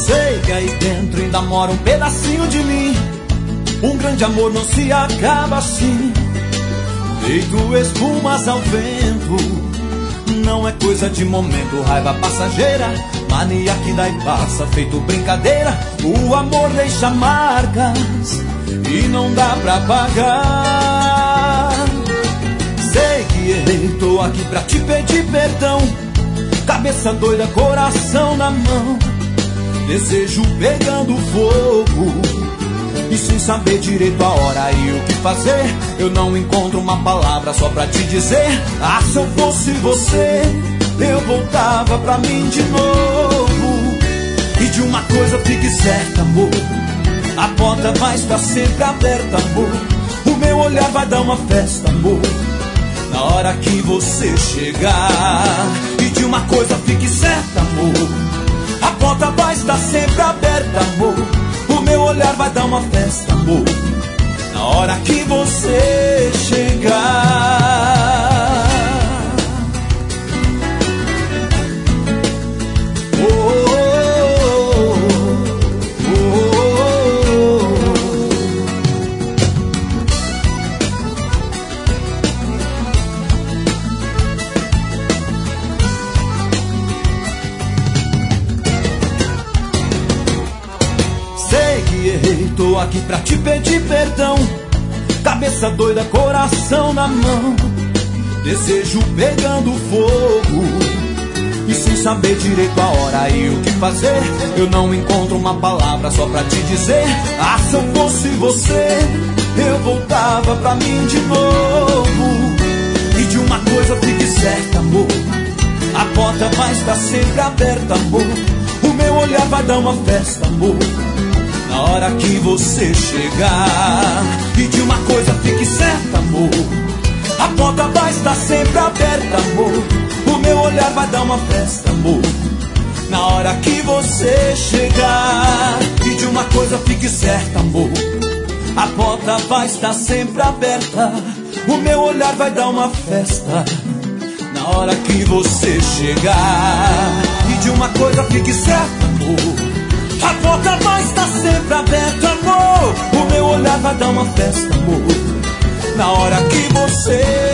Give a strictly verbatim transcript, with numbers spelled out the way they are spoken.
Sei que aí dentro ainda mora um pedacinho de mim. Um grande amor não se acaba assim, feito espumas ao vento. Não é coisa de momento, raiva passageira, mania que dá e passa, feito brincadeira. O amor deixa marcas e não dá pra pagar. Sei que errei, tô aqui pra te pedir perdão. Cabeça doida, coração na mão, desejo pegando fogo, e sem saber direito a hora e o que fazer, eu não encontro uma palavra só pra te dizer. Ah, se eu fosse você, eu voltava pra mim de novo. E de uma coisa fique certa, amor, a porta vai estar sempre aberta, amor. O meu olhar vai dar uma festa, amor, na hora que você chegar. E de uma coisa fique certa, amor, a porta vai estar sempre aberta, amor. O meu olhar vai dar uma festa, amor, na hora que você chegar. Oh, oh, oh, sei que errei, tô aqui pra te pedir perdão. Cabeça doida, coração na mão, desejo pegando fogo, e sem saber direito a hora e o que fazer, eu não encontro uma palavra só pra te dizer. Ah, se eu fosse você, eu voltava pra mim de novo. E de uma coisa fique certa, amor, a porta vai estar sempre aberta, amor. O meu olhar vai dar uma festa, amor, na hora que você chegar. E de uma coisa fique certa, amor, a porta vai estar sempre aberta, amor. O meu olhar vai dar uma festa, amor, na hora que você chegar. E de uma coisa fique certa, amor, a porta vai estar sempre aberta. O meu olhar vai dar uma festa, na hora que você chegar. E de uma coisa fique certa, amor, a porta vai estar sempre aberta, amor. O meu olhar vai dar uma festa, amor, na hora que você